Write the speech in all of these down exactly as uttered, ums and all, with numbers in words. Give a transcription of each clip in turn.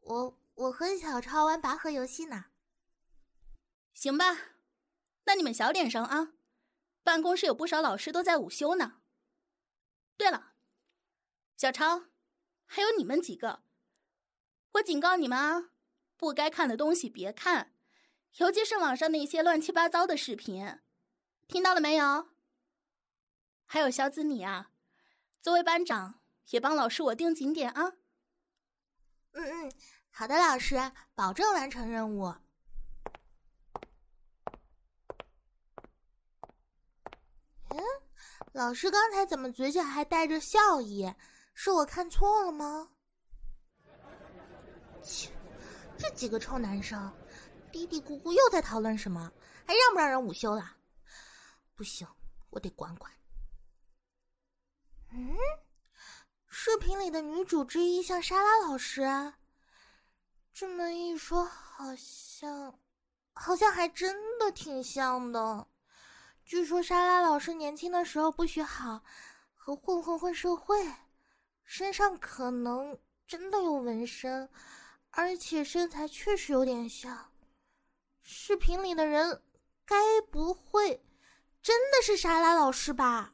我我和小超玩拔河游戏呢。 行吧，那你们小点声啊，办公室有不少老师都在午休呢。对了，小超，还有你们几个，我警告你们啊，不该看的东西别看，尤其是网上那些乱七八糟的视频，听到了没有？还有小子你啊，作为班长也帮老师我定景点啊。 嗯嗯，好的，老师，保证完成任务。嗯，老师刚才怎么嘴角还带着笑意？是我看错了吗？切，这几个臭男生，嘀嘀咕咕又在讨论什么？还让不让人午休了？不行，我得管管。嗯，视频里的女主之一像莎拉老师啊。这么一说，好像，好像还真的挺像的。据说莎拉老师年轻的时候不学好，和混混混社会，身上可能真的有纹身，而且身材确实有点像。视频里的人，该不会真的是莎拉老师吧？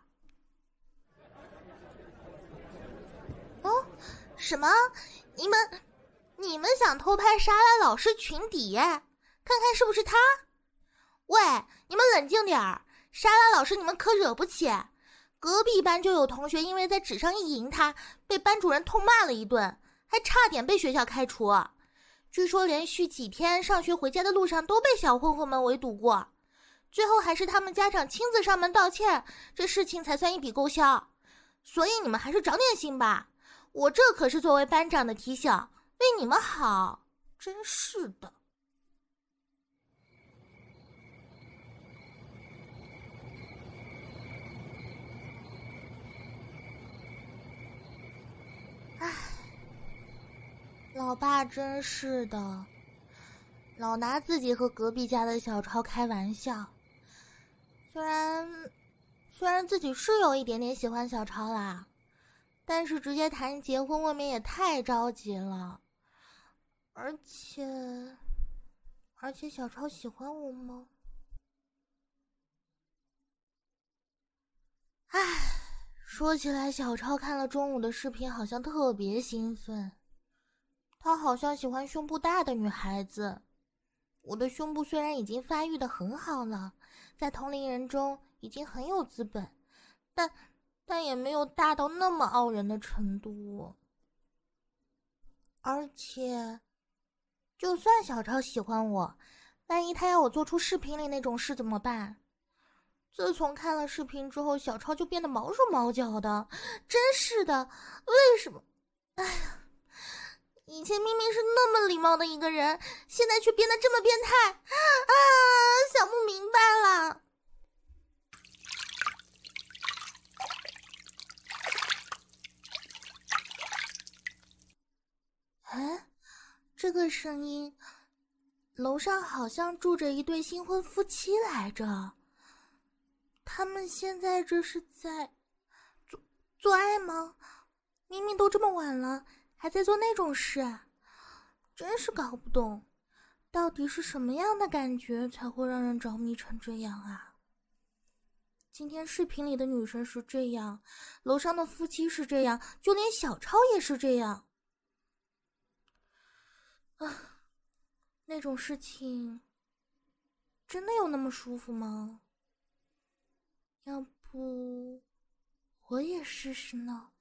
哦，什么？你们？你们想偷拍莎拉老师裙底，看看是不是她？喂，你们冷静点儿！莎拉老师你们可惹不起。隔壁班就有同学因为在纸上意淫她，被班主任痛骂了一顿，还差点被学校开除。据说连续几天上学回家的路上都被小混混们围堵过，最后还是他们家长亲自上门道歉，这事情才算一笔勾销。所以你们还是长点心吧，我这可是作为班长的提醒，为你们好，真是的。唉，老爸真是的，老拿自己和隔壁家的小超开玩笑。虽然虽然自己是有一点点喜欢小超啦，但是直接谈结婚未免也太着急了。而且而且小超喜欢我吗？唉，说起来，小超看了中午的视频，好像特别兴奋。他好像喜欢胸部大的女孩子。我的胸部虽然已经发育得很好了，在同龄人中已经很有资本，但但也没有大到那么傲人的程度。而且，就算小超喜欢我，万一他要我做出视频里那种事怎么办？自从看了视频之后，小超就变得毛手毛脚的，真是的，为什么？哎呀，以前明明是那么礼貌的一个人，现在却变得这么变态啊！想不明白了。哎，这个声音，楼上好像住着一对新婚夫妻来着。他们现在这是在做做爱吗？明明都这么晚了，还在做那种事，真是搞不懂，到底是什么样的感觉才会让人着迷成这样啊？今天视频里的女生是这样，楼上的夫妻是这样，就连小超也是这样。啊，那种事情真的有那么舒服吗？要不我也试试呢？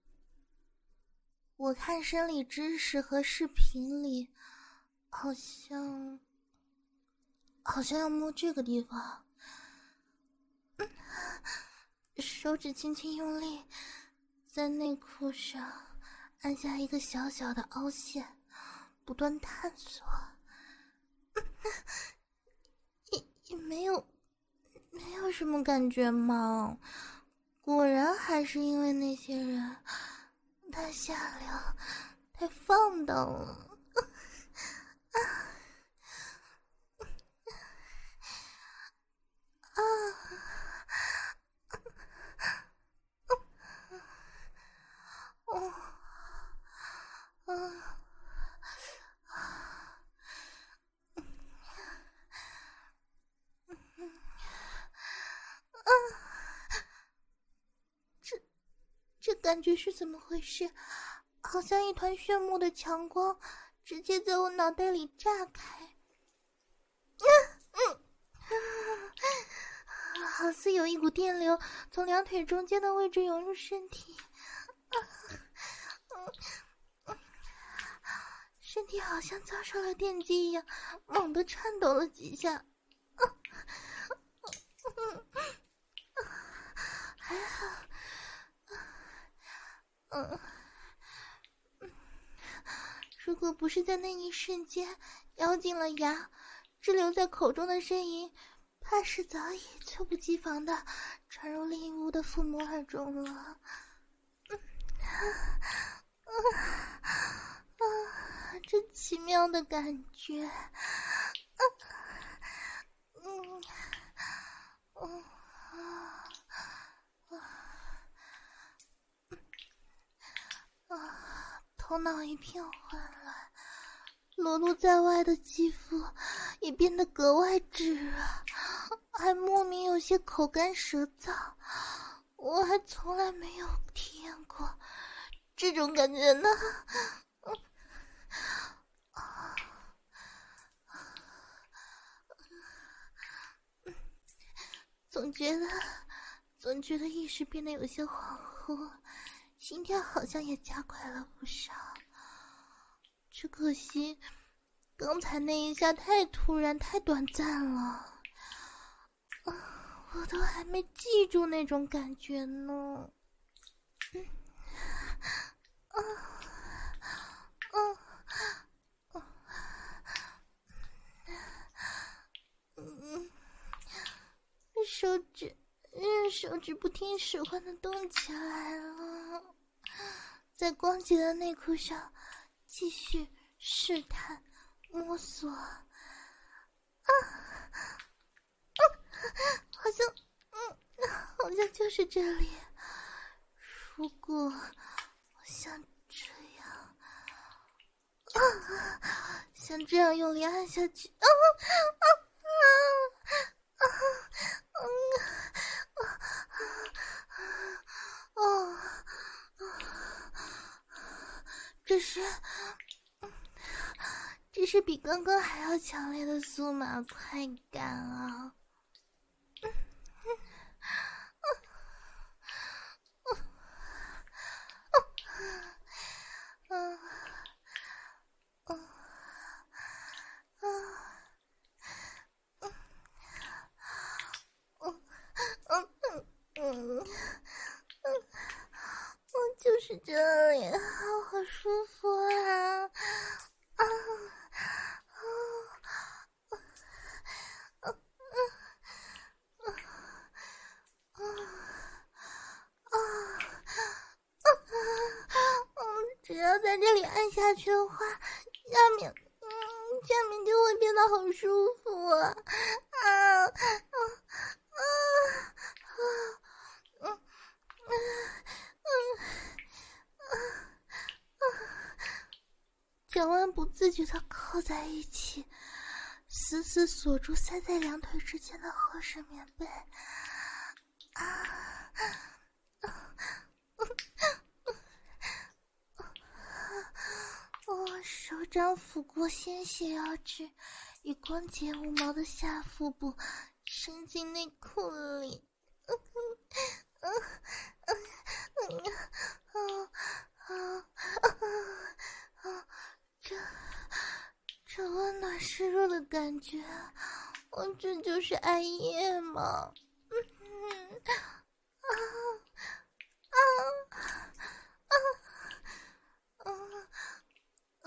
我看生理知识和视频里好像好像要摸这个地方，嗯，手指轻轻用力在内裤上按下一个小小的凹陷，不断探索，也也没有没有什么感觉嘛。果然还是因为那些人太下流，太放荡了。啊啊！哦，啊！ 感觉是怎么回事？好像一团炫目的强光直接在我脑袋里炸开。嗯嗯，好似有一股电流从两腿中间的位置涌入身体。身体好像遭受了电击一样，猛地颤抖了几下。还好，嗯，如果不是在那一瞬间咬紧了牙，滞留在口中的呻吟，怕是早已猝不及防地传入另一屋的父母耳中了。嗯啊，这奇妙的感觉，啊，嗯，嗯啊啊啊！头脑一片混乱，裸露在外的肌肤也变得格外炙热，还莫名有些口干舌燥。我还从来没有体验过这种感觉呢。嗯啊总觉得总觉得意识变得有些恍惚，心跳好像也加快了不少。只可惜刚才那一下太突然太短暂了，啊，我都还没记住那种感觉呢。嗯啊啊啊嗯，手指嗯手指不听使唤的动起来了，在光洁的内裤上继续试探摸索。啊啊，好像嗯好像就是这里。如果我像这样啊，像这样用力按下去，啊啊啊啊啊啊啊啊！这是这是比刚刚还要强烈的酥麻快感啊！嗯嗯嗯嗯嗯嗯嗯嗯，我就是这里，好舒服啊！啊啊啊啊啊啊！嗯，只要在这里按下去的话，下面，嗯，下面就会变得好舒服啊！啊啊啊啊！嗯嗯嗯啊啊！脚腕不自觉地靠在一起，死死锁住塞在两腿之间的合适棉被。啊！我手掌抚过纤细腰肢与光洁无毛的下腹部，伸进内裤里。嗯嗯嗯嗯嗯嗯嗯，这这温暖湿润的感觉，我这就是爱夜吗？嗯啊啊啊啊啊！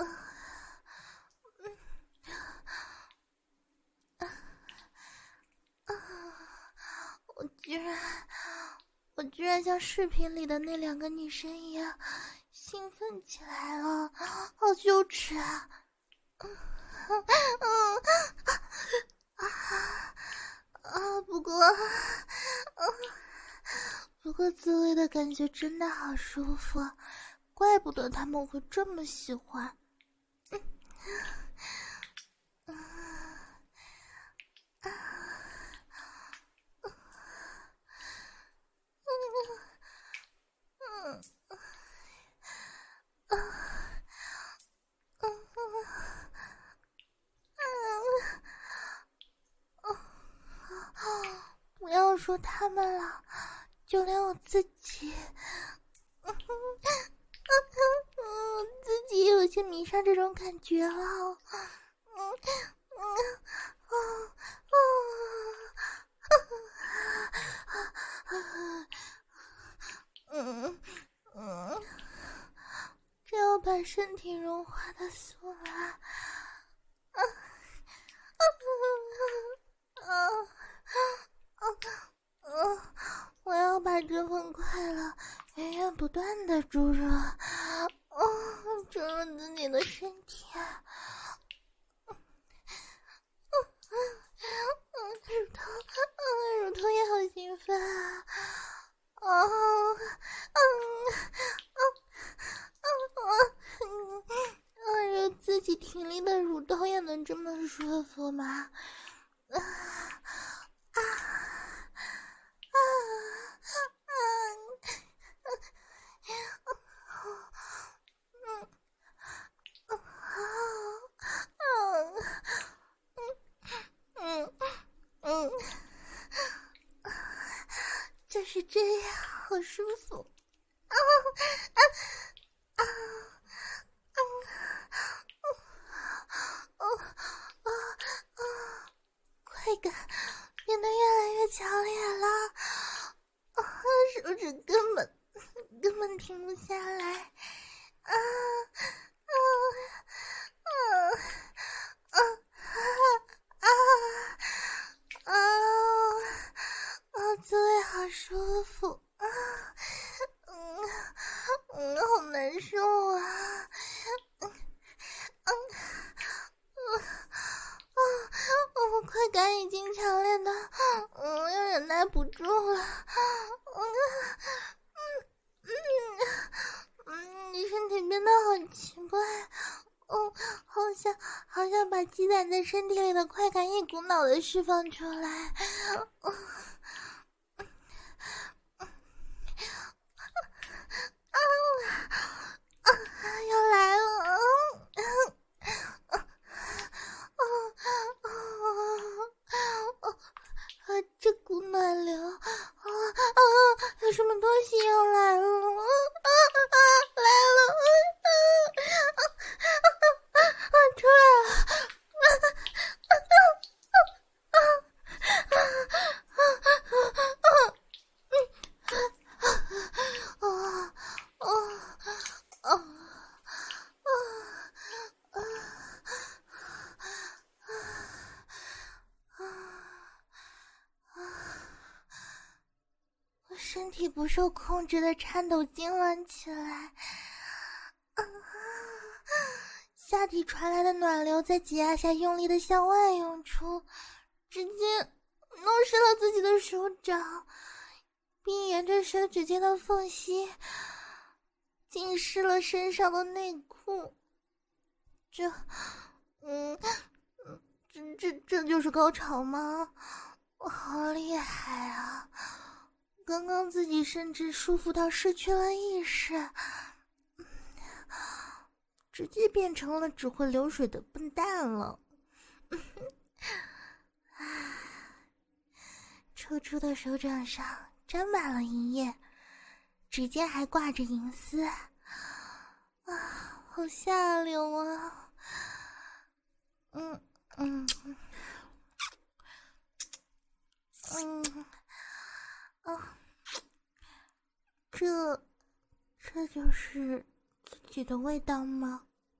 我居然，我居然像视频里的那两个女生一样兴奋起来了，好羞耻啊！嗯嗯啊啊！不过，嗯，不过自慰的感觉真的好舒服，怪不得他们会这么喜欢。嗯嗯啊嗯嗯说他们了，就连我自己，嗯嗯，自己也有些迷上这种感觉了。嗯嗯嗯嗯嗯，只要把身体融化的酥麻。啊啊啊啊啊！我要把这份快乐源源不断的注入，哦，注入自己的身体。嗯，乳头，嗯，乳头也好兴奋啊！哦，嗯，嗯，嗯，嗯，让自己挺立的乳头也能这么舒服吗？啊啊啊啊！嗯嗯嗯嗯，就是这样，好舒服。啊啊啊啊啊啊啊！快感变得越来越强烈了，啊，手指根本根本停不下来，啊啊啊啊啊啊啊！滋味好舒服啊，嗯嗯，好难受啊，嗯嗯嗯啊，我快感已经强烈的，嗯，又忍耐不住了，嗯嗯嗯嗯，你身体变得好奇怪，嗯，好想好想把积攒在身体里的快感一股脑的释放出来，嗯。啊啊！要来了！啊啊啊啊啊！这股暖流啊啊！有什么东西要来了？啊啊！来了！啊啊啊啊！出来了！啊啊啊啊啊啊！啊啊啊啊啊啊！我身体不受控制的颤抖痉挛起来，啊！下体传来的暖流在挤压下用力的向外涌出，直接弄湿了自己的手掌，并沿着手指间的缝隙浸湿了身上的内裤。这，嗯，这这这就是高潮吗？我好厉害啊！刚刚自己甚至舒服到失去了意识，直接变成了只会流水的笨蛋了。抽出的手掌上沾满了银液，指尖还挂着银丝，啊，好下流啊！嗯嗯嗯啊，这这就是自己的味道吗？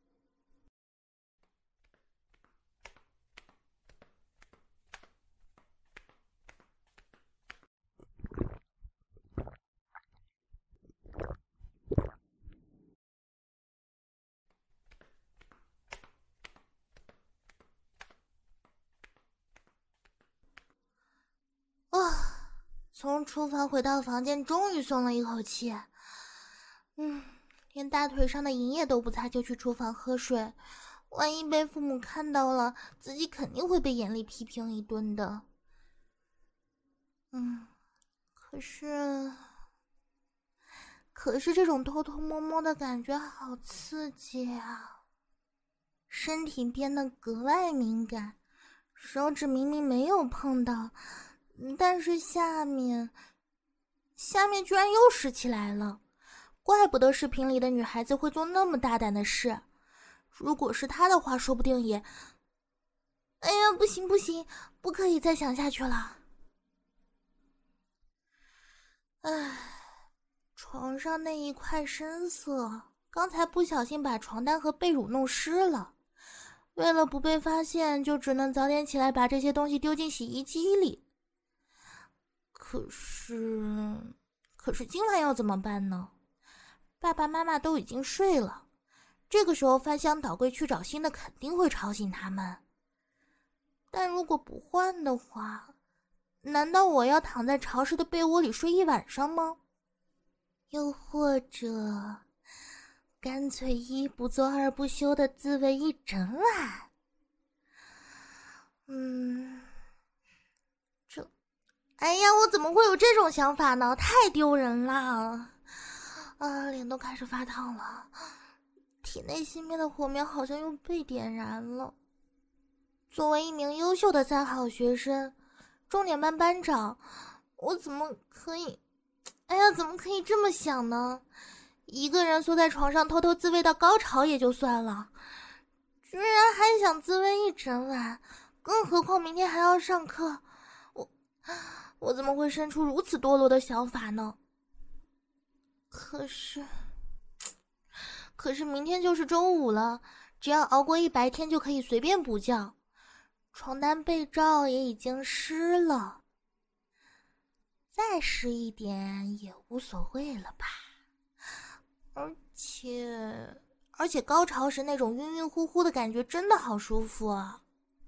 啊，从厨房回到房间，终于松了一口气。嗯，连大腿上的银液都不擦就去厨房喝水，万一被父母看到了，自己肯定会被严厉批评一顿的。嗯，可是，可是这种偷偷摸摸的感觉好刺激啊！身体变得格外敏感，手指明明没有碰到， 但是下面，下面居然又湿起来了。怪不得视频里的女孩子会做那么大胆的事。如果是她的话，说不定也……哎呀，不行不行，不可以再想下去了。唉，床上那一块深色，刚才不小心把床单和被褥弄湿了。为了不被发现，就只能早点起来把这些东西丢进洗衣机里。可是，可是今晚要怎么办呢？爸爸妈妈都已经睡了，这个时候翻箱倒柜去找新的肯定会吵醒他们。但如果不换的话，难道我要躺在潮湿的被窝里睡一晚上吗？又或者干脆一不做二不休的自慰一整晚？嗯，这……哎呀，我怎么会有这种想法呢？太丢人了！啊，脸都开始发烫了，体内熄灭的火苗好像又被点燃了。作为一名优秀的三好学生，重点班班长，我怎么可以……哎呀，怎么可以这么想呢？一个人缩在床上偷偷自慰到高潮也就算了，居然还想自慰一整晚，更何况明天还要上课，我我怎么会生出如此堕落的想法呢？可是，可是明天就是周五了，只要熬过一白天就可以随便补觉，床单被罩也已经湿了，再湿一点也无所谓了吧。而且而且高潮时那种晕晕乎乎的感觉真的好舒服啊，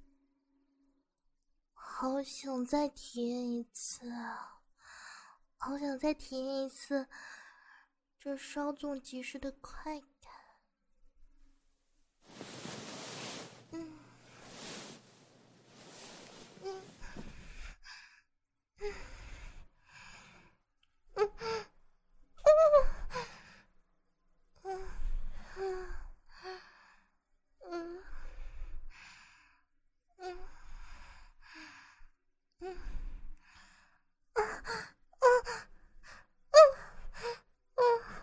好想再体验一次啊，好想再体验一次这稍纵即逝的快感。嗯嗯嗯嗯嗯嗯嗯嗯嗯啊啊啊啊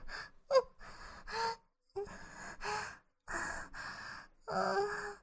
啊啊！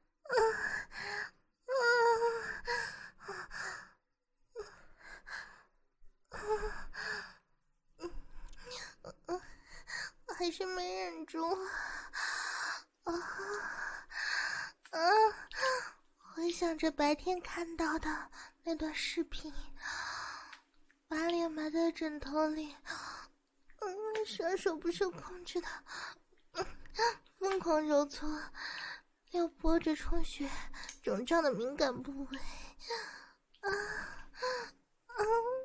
还是没忍住啊啊！回想着白天看到的那段视频，把脸埋在枕头里，嗯，双手不受控制的嗯疯狂揉搓，撩拨着充血肿胀的敏感部位。啊啊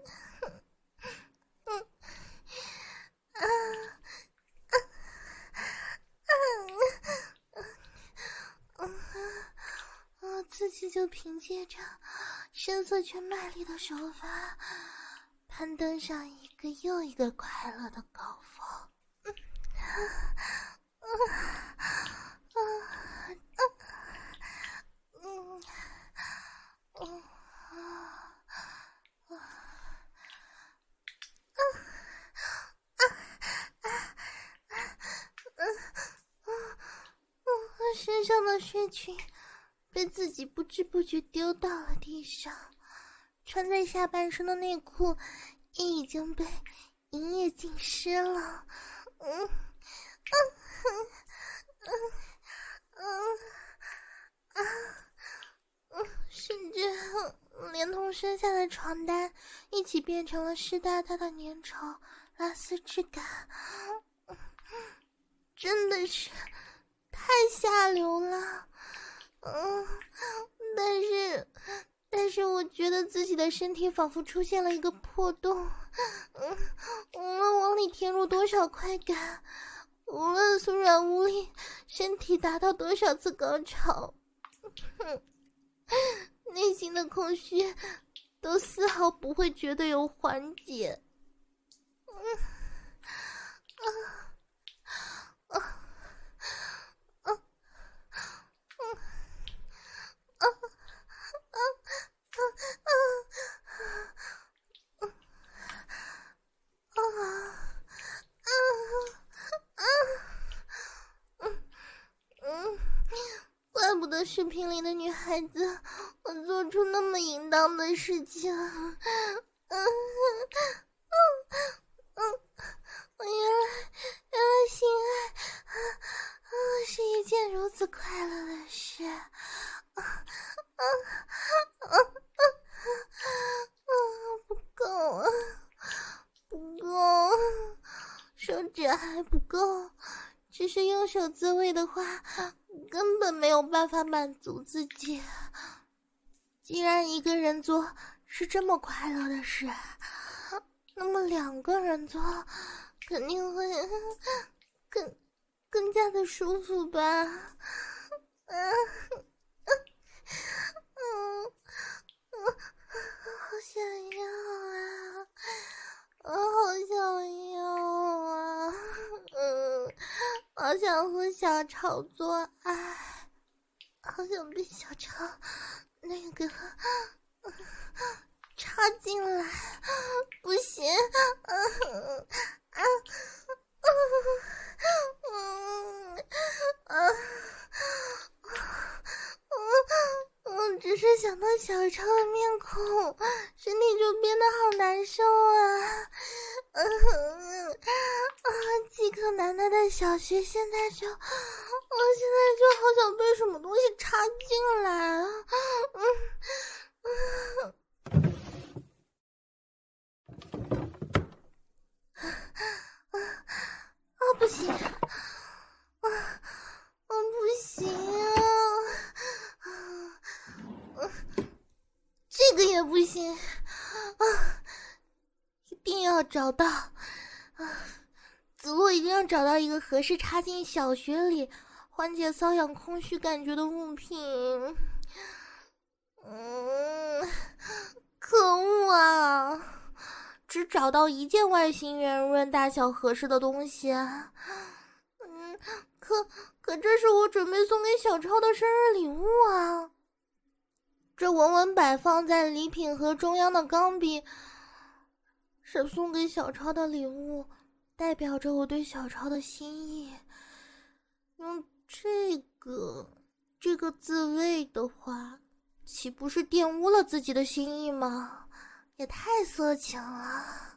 嗯啊啊啊！自己就凭借着声色却卖力的手法，攀登上一个又一个快乐的高峰。嗯啊啊啊啊嗯嗯啊啊身上的睡裙被自己不知不觉丢到了地上，穿在下半身的内裤也已经被一夜浸湿了。嗯嗯嗯嗯啊嗯，甚至连同身下的床单一起变成了湿哒哒的粘稠拉丝质感，真的是太下流了。嗯，但是但是我觉得自己的身体仿佛出现了一个破洞，嗯，无论往里填入多少快感，无论松软无力，身体达到多少次高潮，内心的空虚都丝毫不会觉得有缓解。嗯啊啊啊啊啊啊啊！ 的视频里的女孩子，我做出那么淫荡的事情。嗯嗯嗯，我原来原来性爱啊啊是一件如此快乐的事。啊啊啊啊啊！不够啊，不够，手指还不够。只是用手自慰的话，根本没有办法满足自己。既然一个人做是这么快乐的事，那么两个人做肯定会更更加的舒服吧。嗯嗯嗯，好想要啊，我好想要啊，嗯，好想和小潮做爱，好想被小潮那个插进来，不行，嗯啊嗯啊嗯，只是想到小潮的面孔，身体就变得好难受啊！嗯啊，饥渴难耐的小穴现在就，我现在就好想被什么东西插进来啊！嗯嗯。啊，不行，啊，啊不行啊，啊，这个也不行啊，一定要找到啊，子路一定要找到一个合适插进小穴里，缓解瘙痒空虚感觉的物品。嗯，可恶啊！只找到一件外形圆润、大小合适的东西，嗯，可可这是我准备送给小超的生日礼物啊！这稳稳摆放在礼品盒中央的钢笔，是送给小超的礼物，代表着我对小超的心意。用这个这个自慰的话，岂不是玷污了自己的心意吗？也太色情了。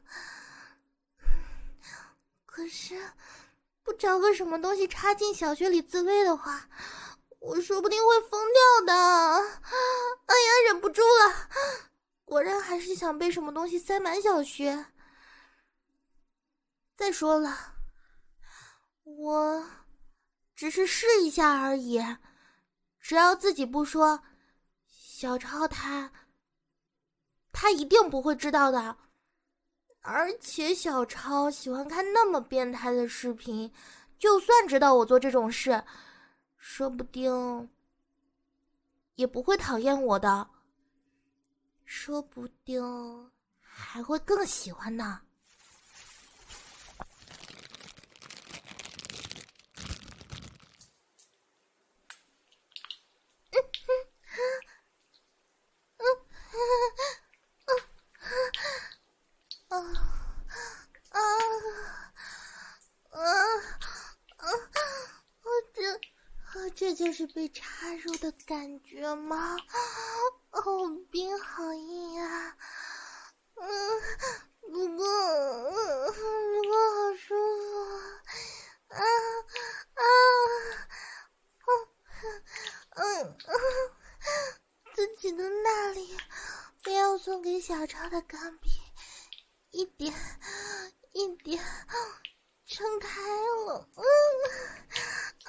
可是不找个什么东西插进小穴里自慰的话，我说不定会疯掉的。哎呀，忍不住了，果然还是想被什么东西塞满小穴。再说了，我只是试一下而已，只要自己不说，小超他他一定不会知道的。而且小超喜欢看那么变态的视频，就算知道我做这种事，说不定也不会讨厌我的，说不定还会更喜欢呢。啊啊啊啊！我这，这就是被插入的感觉吗？好冰好硬啊！嗯，不过，不过好舒服啊啊！嗯嗯，自己的那里不要送给小超的钢笔。一点一点撑开了，嗯啊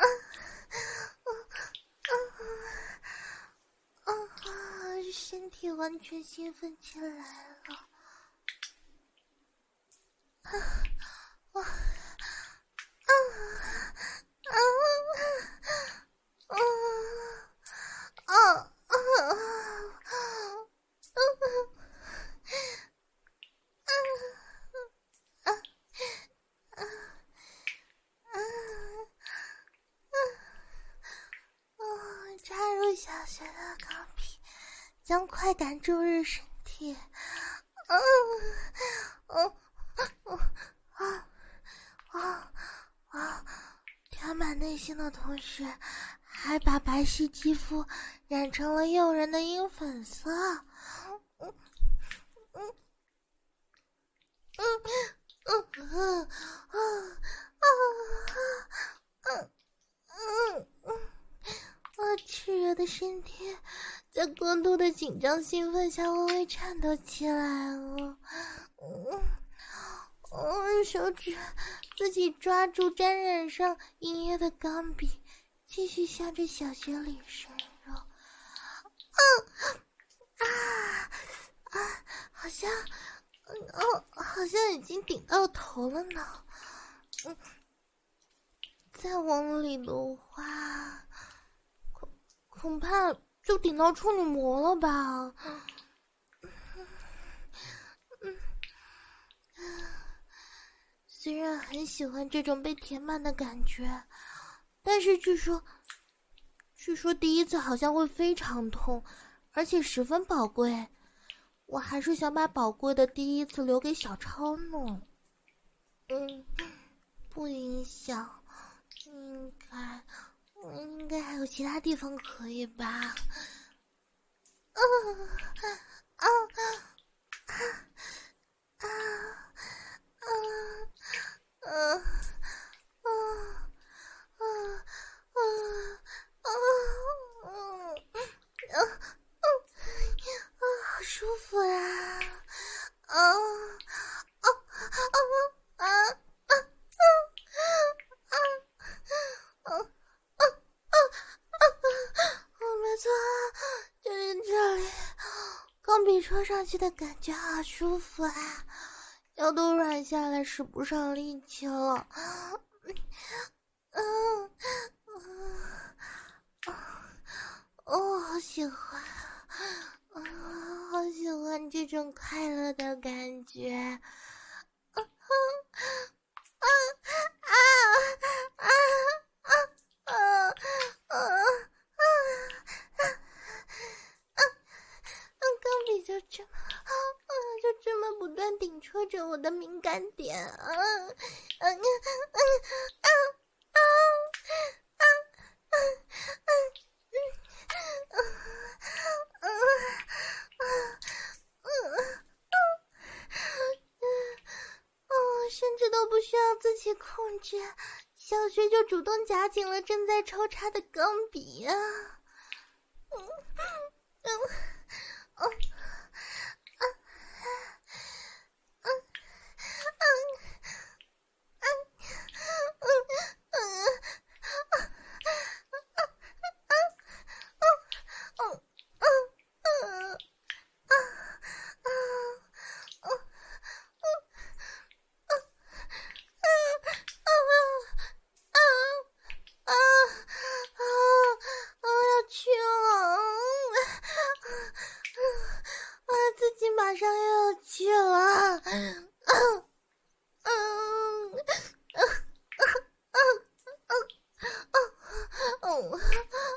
啊啊啊！身体完全兴奋起来了，啊啊啊啊啊啊啊！小学的钢笔将快感注入身体，嗯嗯嗯啊啊啊！填满内心的同时， 还把白皙肌肤染成了诱人的樱粉色。嗯嗯嗯嗯嗯嗯嗯嗯嗯，我炽热的身体在过度的紧张兴奋下微微颤抖起来了。嗯嗯，手指自己抓住沾染上银液的钢笔，继续向着小穴里深入。嗯啊啊，好像，哦，好像已经顶到头了呢。嗯，再往里的话，恐恐怕就顶到处女膜了吧。嗯，虽然很喜欢这种被填满的感觉，但是据说，据说第一次好像会非常痛，而且十分宝贵。我还是想把宝贵的第一次留给小超呢。嗯，不影响，应该，应该还有其他地方可以吧？嗯，啊啊啊啊啊啊啊啊啊啊啊！好舒服呀！啊啊啊啊啊啊啊啊啊啊！没错，就是这里，钢笔戳上去的感觉好舒服啊，腰都软下来，使不上力气了。嗯嗯啊，哦，好喜欢。啊，好喜欢这种快乐的感觉！啊啊啊啊啊啊啊啊啊！钢笔就这么，啊，就这么不断顶戳着我的敏感点啊！嗯嗯嗯啊啊啊啊啊！嗯嗯嗯嗯，甚至都不需要自己控制，小学就主动夹紧了正在抽插的钢笔啊！嗯嗯嗯嗯嗯嗯嗯嗯嗯。嗯嗯嗯啊啊啊啊啊啊啊啊啊！我要去了，我自己马上又要去了。嗯嗯嗯嗯嗯嗯。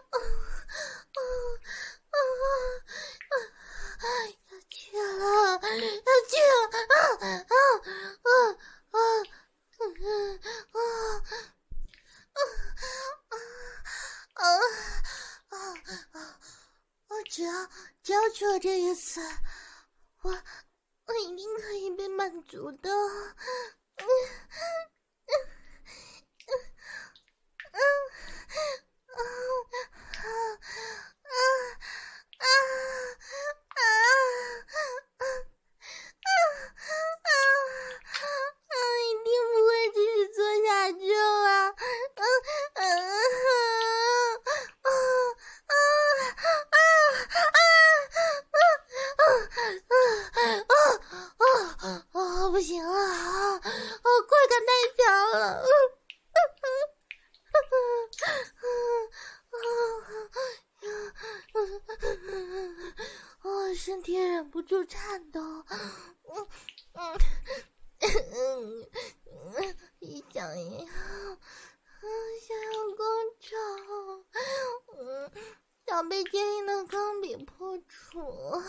要去了，要去了！啊啊啊啊！嗯啊啊啊啊！我只要只要去了这一次，我我一定可以被满足的。嗯嗯嗯嗯嗯啊啊啊啊啊！啊啊啊！一定不会继续做下去了。嗯嗯啊啊啊啊啊啊啊啊！不行了啊！啊，快感太强了！我身体忍不住颤抖。嗯嗯嗯嗯，一想一想，嗯，想要高潮，嗯，想被坚硬的钢笔破除。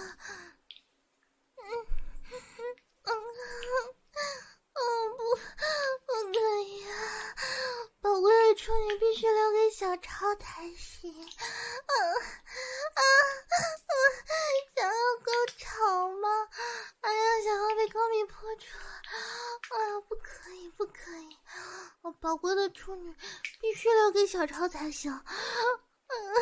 嗯嗯嗯，不，不可以啊！宝贵的处女必须留给小小超才行。啊啊啊！想要高潮吗？哎呀，想要被高米破处！哎呀，不可以，不可以！我宝贵的处女必须留给小超才行。嗯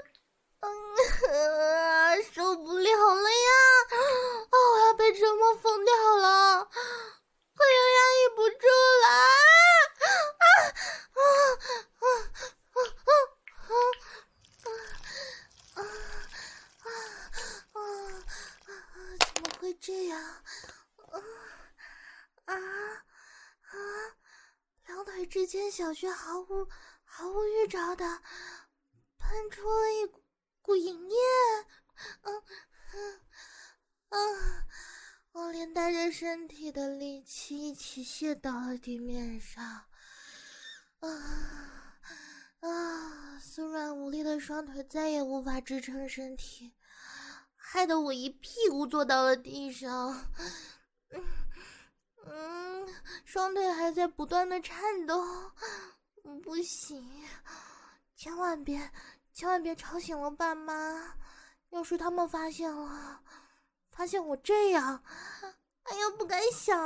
嗯，受不了了呀！啊，我要被折磨疯掉了！我又压抑不住了！啊啊啊啊啊啊啊啊啊！怎么会这样？啊啊啊！两腿之间，小穴毫无毫无预兆的喷出了一股股淫液。嗯嗯嗯，我连带着身体的力气一起泻到了地面上。啊啊！酥软无力的双腿再也无法支撑身体，害得我一屁股坐到了地上。嗯嗯，双腿还在不断的颤抖。不行，千万别千万别吵醒了爸妈，要是他们发现了发现我这样，哎呀，不敢想。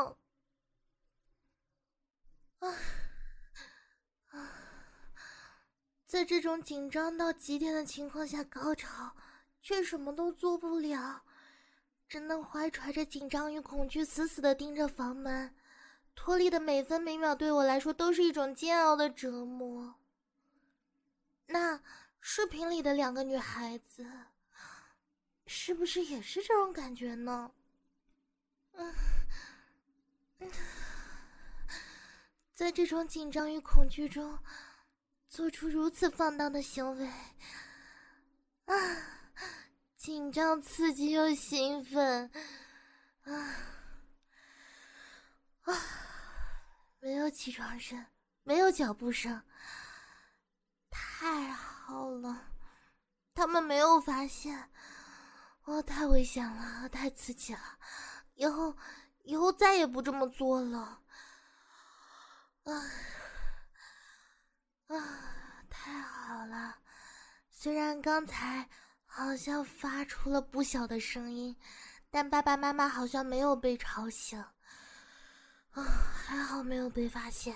啊啊！在这种紧张到极点的情况下高潮，却什么都做不了，只能怀揣着紧张与恐惧，死死地盯着房门。脱离的每分每秒对我来说都是一种煎熬的折磨。那视频里的两个女孩子是不是也是这种感觉呢？嗯嗯，在这种紧张与恐惧中做出如此放荡的行为啊，紧张刺激又兴奋啊啊！没有起床声，没有脚步声，太好了，他们没有发现。哦，太危险了，太刺激了，以后以后再也不这么做了。啊啊，太好了！虽然刚才好像发出了不小的声音，但爸爸妈妈好像没有被吵醒。啊，还好没有被发现。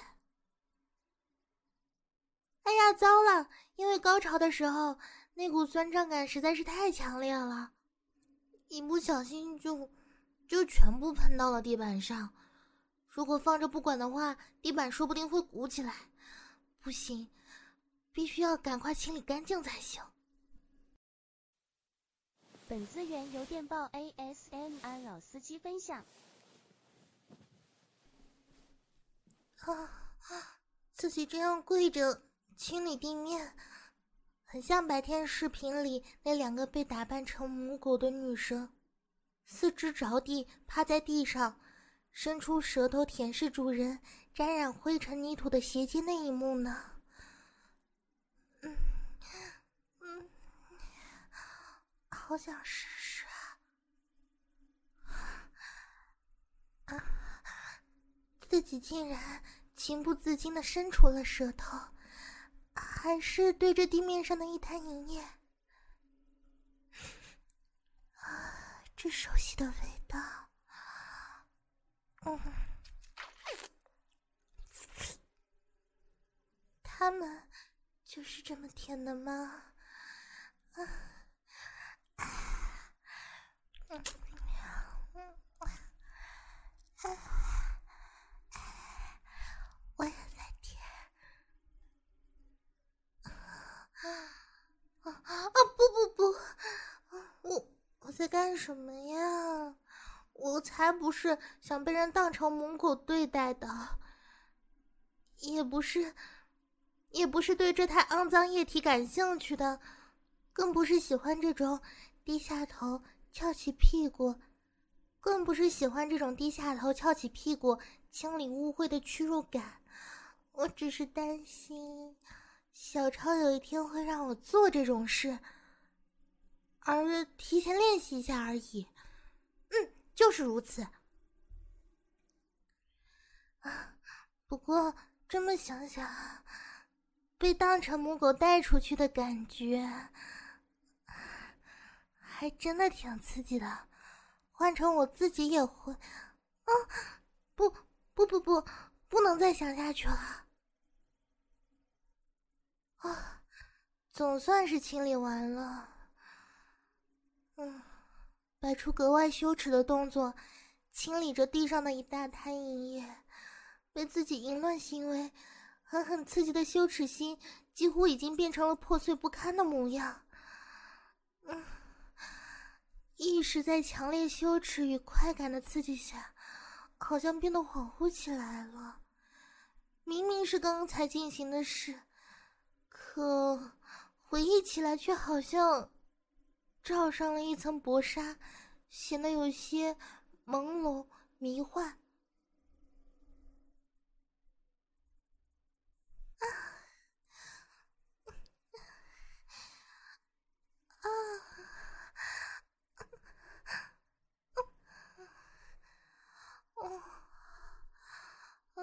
哎呀，糟了！因为高潮的时候，那股酸胀感实在是太强烈了，一不小心就就全部喷到了地板上。如果放着不管的话，地板说不定会鼓起来。不行，必须要赶快清理干净才行。 本资源由电报 A S M R 老司机分享。 啊啊！自己这样跪着清理地面，很像白天视频里那两个被打扮成母狗的女生，四肢着地趴在地上，伸出舌头舔舐主人沾染灰尘泥土的鞋尖那一幕呢。嗯嗯，好想试试啊！啊，自己竟然情不自禁地伸出了舌头，还是对着地面上的一滩银液。啊，这熟悉的味道。嗯，他们就是这么甜的吗？啊啊嗯嗯啊，我也在舔。啊啊！不不不，我我在干什么呀？我才不是想被人当成母狗对待的，也不是，也不是对这滩肮脏液体感兴趣的，更不是喜欢这种低下头翘起屁股，更不是喜欢这种低下头翘起屁股清理污秽的屈辱感。我只是担心小超有一天会让我做这种事，而提前练习一下而已。嗯，就是如此。啊，不过这么想想， 被当成母狗带出去的感觉，还真的挺刺激的。换成我自己也会……啊，不不不不，不能再想下去了。啊，总算是清理完了。嗯，摆出格外羞耻的动作，清理着地上的一大滩银液，被自己淫乱行为狠狠刺激的羞耻心几乎已经变成了破碎不堪的模样。嗯，意识在强烈羞耻与快感的刺激下，好像变得恍惚起来了。明明是刚才进行的事，可回忆起来却好像罩上了一层薄纱，显得有些朦胧迷幻。啊啊哦啊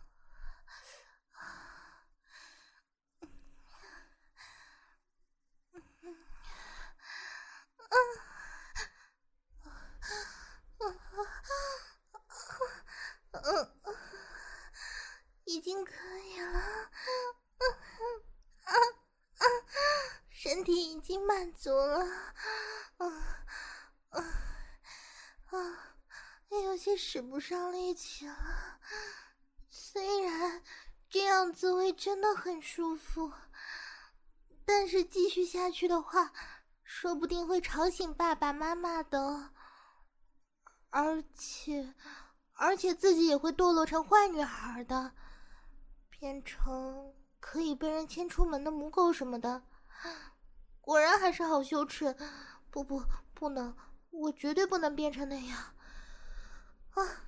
嗯，已经可以了，啊啊啊！身体已经满足了，啊啊啊！也有些使不上力气了。虽然这样滋味真的很舒服，但是继续下去的话，说不定会吵醒爸爸妈妈的，而且。而且自己也会堕落成坏女孩的，变成可以被人牵出门的母狗什么的。果然还是好羞耻，不不不能，我绝对不能变成那样啊！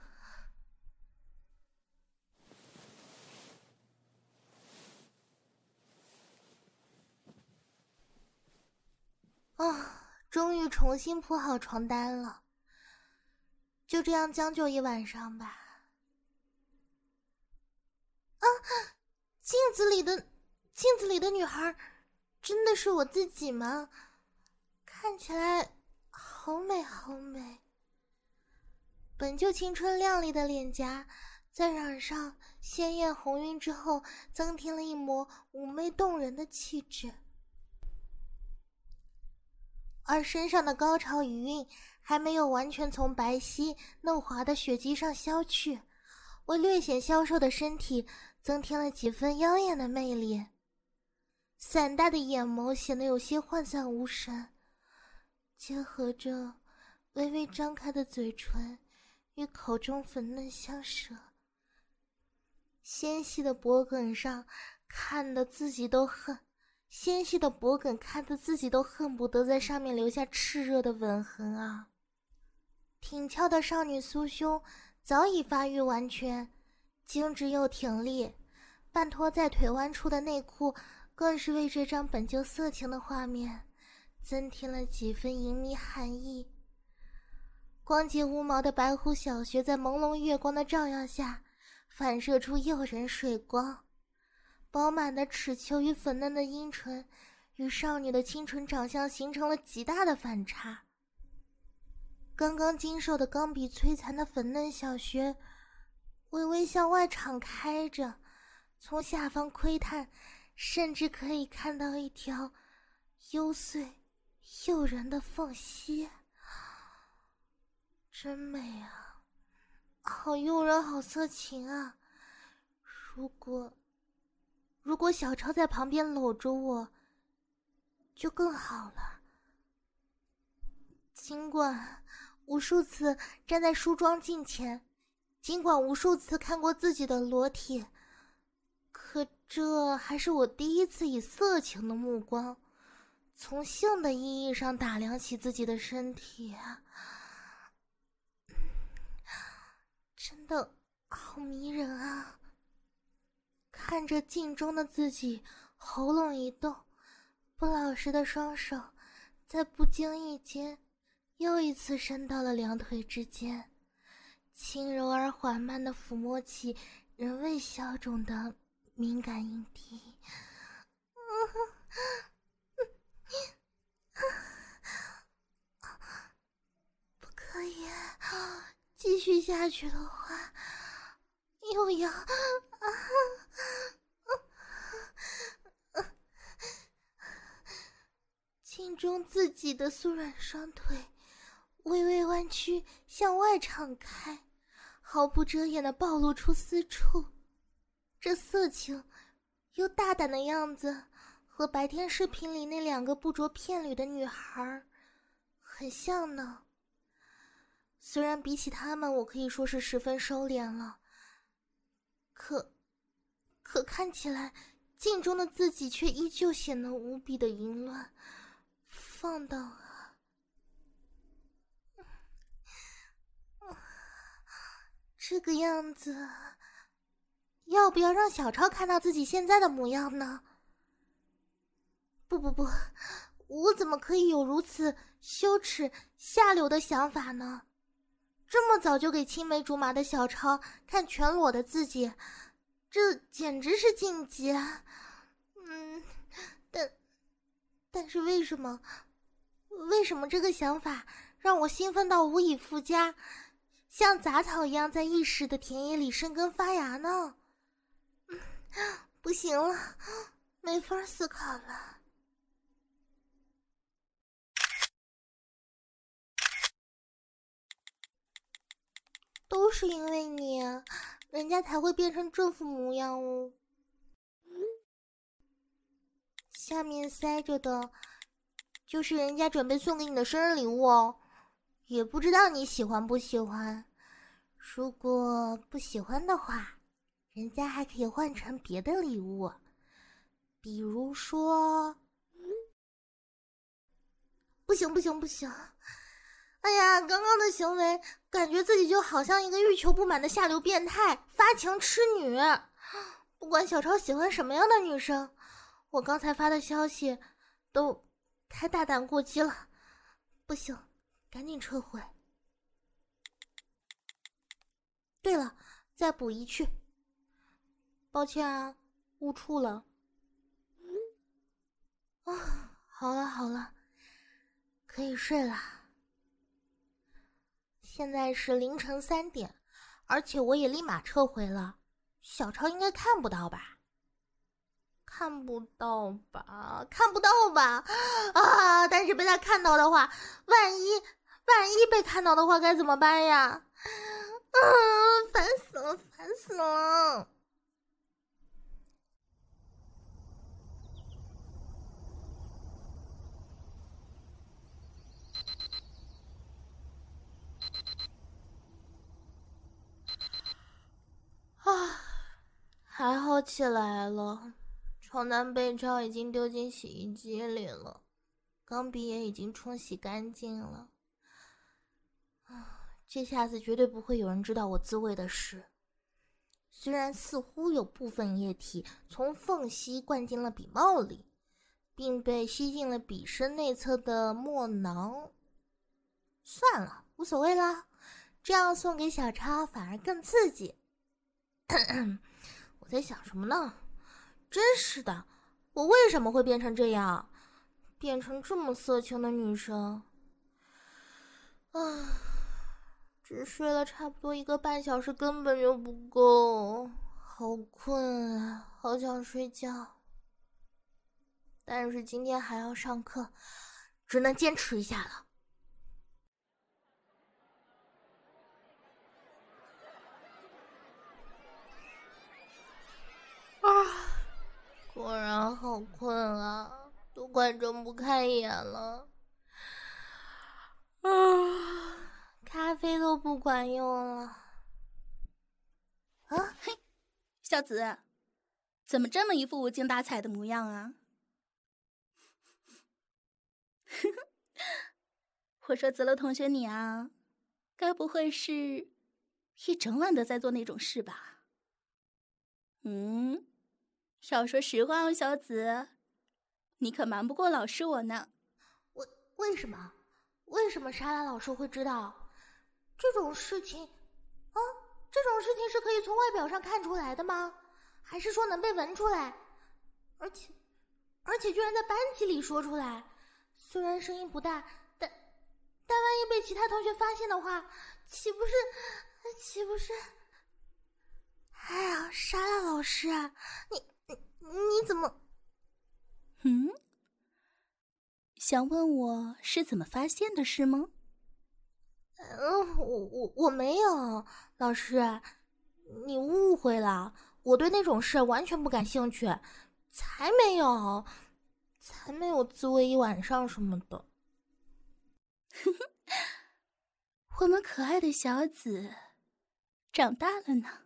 啊，终于重新铺好床单了，就这样将就一晚上吧。啊，镜子里的镜子里的女孩真的是我自己吗？看起来好美好美。本就青春靓丽的脸颊在染上鲜艳红晕之后，增添了一抹妩媚动人的气质，而身上的高潮余韵还没有完全从白皙嫩滑的血肌上消去，为略显消瘦的身体增添了几分妖艳的魅力。散大的眼眸显得有些涣散无神，结合着微微张开的嘴唇与口中粉嫩相舌，纤细的脖颈上看得自己都恨纤细的脖颈看得自己都恨不得在上面留下炽热的吻痕啊！挺翘的少女酥胸早已发育完全，精致又挺立，半拖在腿弯处的内裤更是为这张本就色情的画面增添了几分淫靡寒意。光洁无毛的白狐小穴在朦胧月光的照耀下反射出诱人水光，饱满的齿丘与粉嫩的阴唇与少女的清纯长相形成了极大的反差。刚刚经受的钢笔摧残的粉嫩小穴微微向外敞开着，从下方窥探甚至可以看到一条幽邃诱人的缝隙。真美啊，好诱人，好色情啊！如果如果小超在旁边搂着我就更好了。尽管无数次站在梳妆镜前，尽管无数次看过自己的裸体，可这还是我第一次以色情的目光从性的意义上打量起自己的身体啊！真的好迷人啊！看着镜中的自己，喉咙一动，不老实的双手在不经意间又一次伸到了两腿之间，轻柔而缓慢地抚摸起仍未消肿的敏感阴蒂。 下去的话，又要啊镜中自己的酥软双腿微微弯曲向外敞开，毫不遮掩地暴露出私处。这色情又大胆的样子和白天视频里那两个不着片缕的女孩很像呢。虽然比起她们我可以说是十分收敛了，可可看起来镜中的自己却依旧显得无比的淫乱放荡啊。这个样子要不要让小超看到自己现在的模样呢？不不不，我怎么可以有如此羞耻下流的想法呢？这么早就给青梅竹马的小超看全裸的自己，这简直是禁忌啊！嗯，但但是为什么为什么这个想法让我兴奋到无以复加，像杂草一样在一时的田野里生根发芽呢？嗯，不行了，没法思考了。都是因为你，人家才会变成这副模样哦。下面塞着的就是人家准备送给你的生日礼物哦，也不知道你喜欢不喜欢。如果不喜欢的话，人家还可以换成别的礼物，比如说……不行不行不行！哎呀，刚刚的行为感觉自己就好像一个欲求不满的下流变态，发情痴女。不管小超喜欢什么样的女生，我刚才发的消息都太大胆过激了，不行，赶紧撤回。对了，再补一句。抱歉啊，误触了。啊，好了好了，可以睡了。现在是凌晨三点，而且我也立马撤回了，小超应该看不到吧？看不到吧？看不到吧？啊！但是被他看到的话，万一万一被看到的话该怎么办呀？啊！烦死了，烦死了！啊，还好起来了。床单被罩已经丢进洗衣机里了，钢笔也已经冲洗干净了。啊，这下子绝对不会有人知道我自慰的事。虽然似乎有部分液体从缝隙灌进了笔帽里，并被吸进了笔身内侧的墨囊。算了，无所谓啦，这样送给小超反而更刺激。我在想什么呢？真是的，我为什么会变成这样，变成这么色情的女生？啊，只睡了差不多一个半小时，根本就不够，好困啊，好想睡觉。但是今天还要上课，只能坚持一下了。啊，果然好困啊，都快睁不开眼了。啊，咖啡都不管用了。啊， 嘿，小紫，怎么这么一副无精打采的模样啊？我说子楼同学你啊，该不会是一整晚的在做那种事吧？嗯，要说实话哦，小紫，你可瞒不过老师我呢。 为为什么？为什么莎拉老师会知道这种事情？啊，这种事情是可以从外表上看出来的吗？还是说能被闻出来？而且，而且居然在班级里说出来，虽然声音不大，但但万一被其他同学发现的话，岂不是岂不是？哎呀，莎拉老师，你你你怎么？ 嗯，想问我是怎么发现的是吗？ 嗯，我我我没有，老师，你误会了，我对那种事完全不感兴趣，才没有，才没有自慰一晚上什么的。 我们可爱的小紫长大了呢。